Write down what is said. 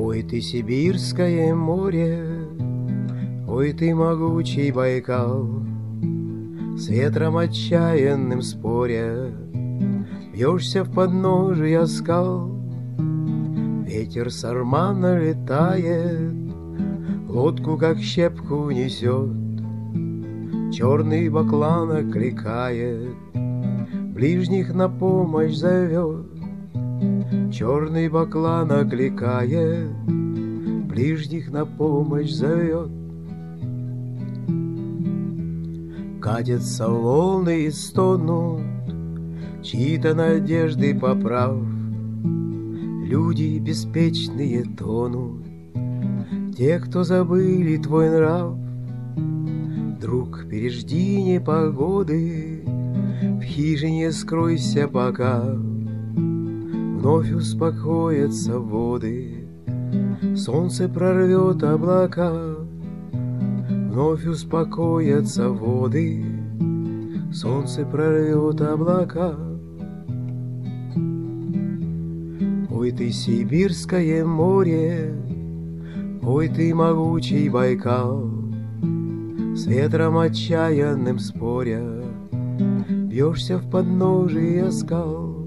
Ой, ты сибирское море, ой, ты могучий Байкал, с ветром отчаянным споря бьешься в подножия скал. Ветер сармана летает, лодку как щепку несет, черный баклан окликает, ближних на помощь зовет. Черный баклан окликает, ближних на помощь зовет. Катятся волны и стонут, чьи-то надежды поправ. Люди беспечные тонут, те, кто забыли твой нрав. Друг, пережди непогоды, в хижине скройся пока. Вновь успокоятся воды, солнце прорвет облака. Вновь успокоятся воды, солнце прорвет облака. Ой, ты сибирское море, ой, ты могучий Байкал, с ветром отчаянным споря бьешься в подножие скал.